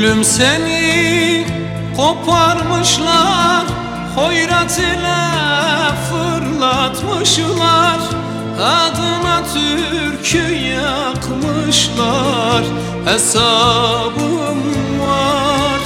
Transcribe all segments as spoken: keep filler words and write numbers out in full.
Gülüm seni koparmışlar, hoyrat ile fırlatmışlar, adına türkü yakmışlar, hesabım var.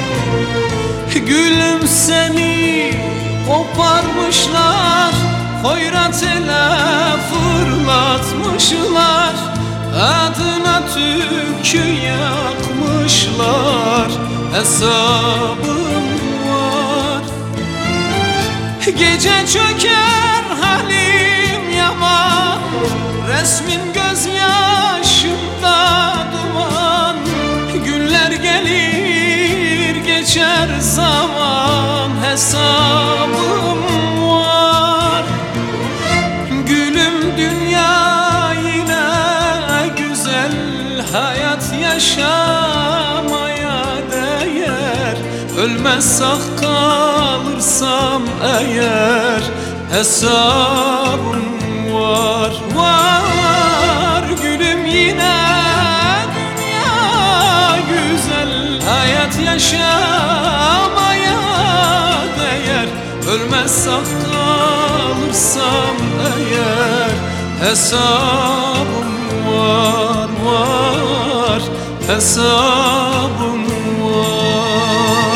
Gülüm seni koparmışlar, hoyrat ile fırlatmışlar, adına türkü yakmışlar, hesabım var. Gece çöker halim yaman, resmin gözyaşımda duman. Günler gelir geçer zaman, hesabım var. Gülüm dünya yine güzel, hayat yaşamaya değer. Ölmez sağ kalırsam eğer, hesabım var, var. Gülüm yine dünya güzel, hayat yaşamaya değer. Ölmez sağ kalırsam eğer, hesabım var, var, hesabım var.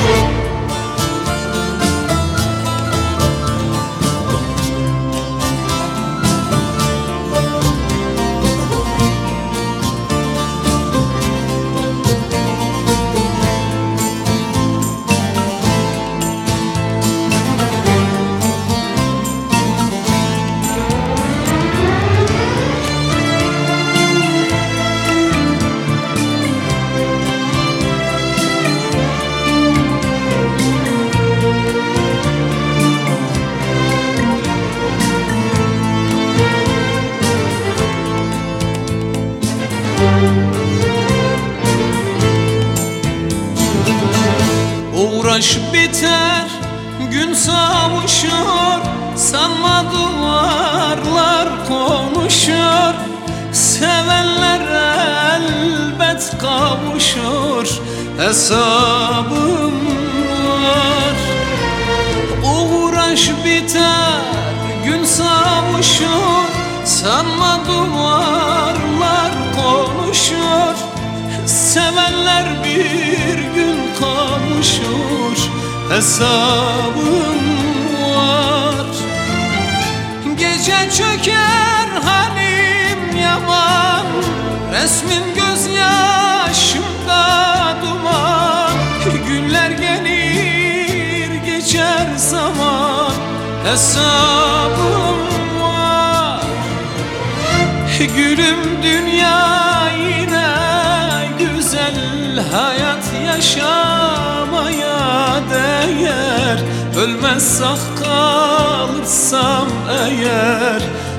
Uğraş biter, gün savuşur, sanma duvarlar konuşur. Sevenler elbet kavuşur, hesabım var. Uğraş biter, gün savuşur, sanma duvarlar konuşur. Sevenler bir gün kavuşur, hesabım var. Gece çöker halim yaman, resmin gözyaşımda duman. Günler gelir geçer zaman, hesabım var. Gülüm dünya yine güzel, hayat yaşamaya değer. Ölmez sağ kalırsam eğer,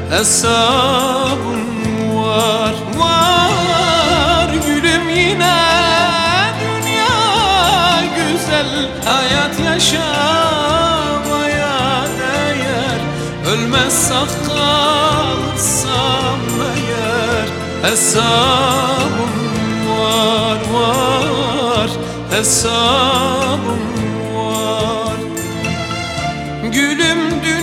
hesabım var, var. Gülüm yine dünya güzel, hayat yaşamaya değer. Ölmez sağ kalırsam eğer, hesabım var, var, hesabım var. Gülüm